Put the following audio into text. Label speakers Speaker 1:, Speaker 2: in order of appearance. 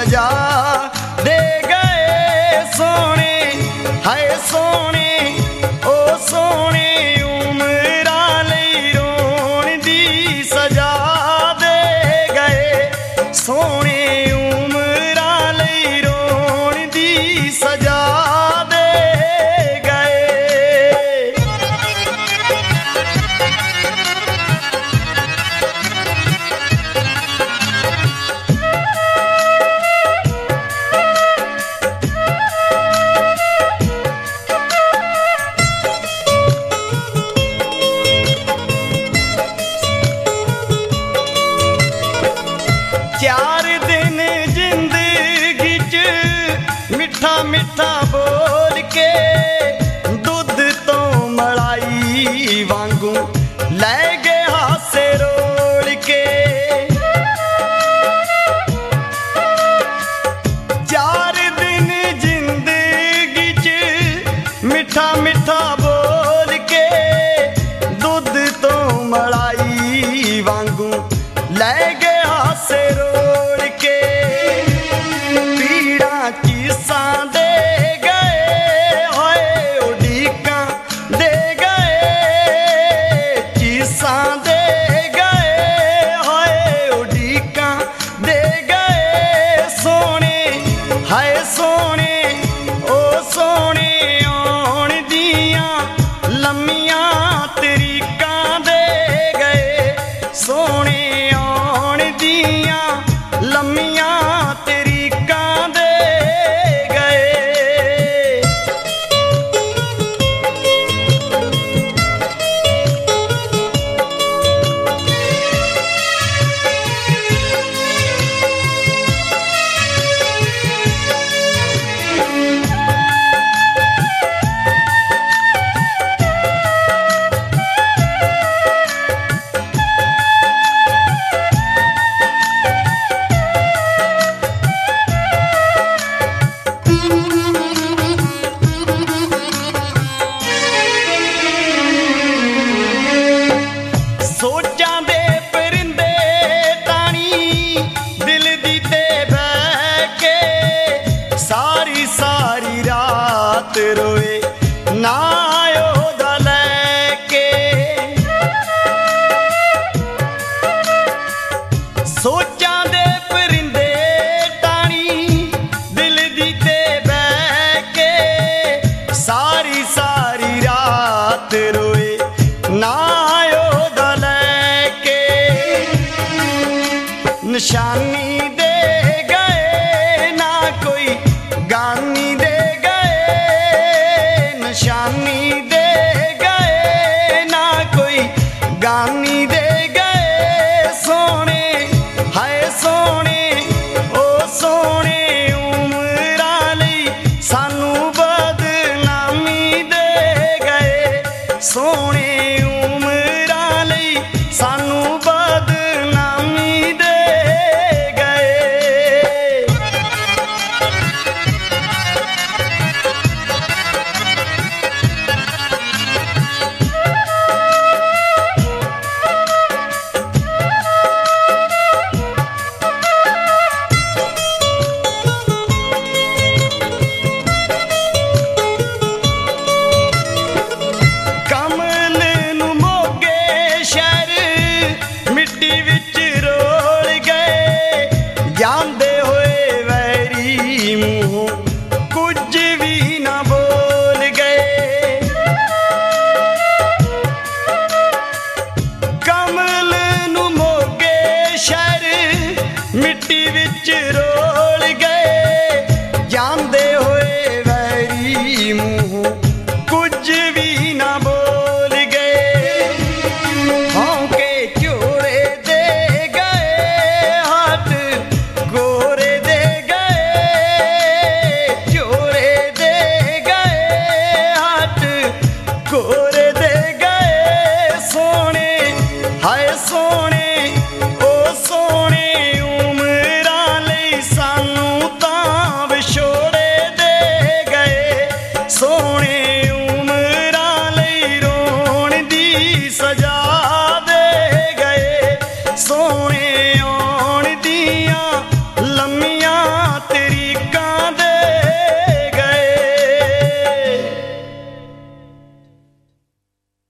Speaker 1: सजा दे गए सोने, हाय सोने ओ सोने उमरा लई रोण दी सजा दे गए सोने उमरा लई रोण दी सजा दे गए। चार दिन जिंदगी च मिठा मिठा बोल के दुध तो मलाई वांगू लै गए हासे रोल के। चार दिन जिंदगी च मिठा मिठा बोल के दुध तो मलाई वांगू लै गए हासे रोल के। पीड़ा किसा दे गए होए उड़ीका दे गए, किसा दे गए होए उड़ीका दे गए सोने, हाय सोने ओ सोने आउण दियां लम्मियां तरीकां दे गए सोने आउण दियां लम्मियां तरीकां दे गए। सोचां दे परिंदे तानी दिल दी ते बह के सारी सारी रात रोए ना ओदा लैके। सोचां दे परिंदे तानी दिल दी ते बह के सारी सारी रात रोए ना निशानी दे गए ना कोई गानी दे गए, निशानी दे गए ना कोई गानी दे गए सोने, हाय सोने ओ सोने उमरा लई सानू बदनामी दे गए सोने उमरा लई सानू बदनामी दे गए। कमल नू मोगे शहर मिट्टी विच रोल गए जांदे होए वैरी मूंहों कुछ भी ना बोल गए। कमल नू मोगे शहर मिट्टी विच रोल गए जांदे होए वैरी मूंहों कुछ भी ना बोल गए। होंके चोरे दे गए हाथ गोरे दे गए, चोरे दे गए हाथ गोरे दे गए सोने, हाय सोने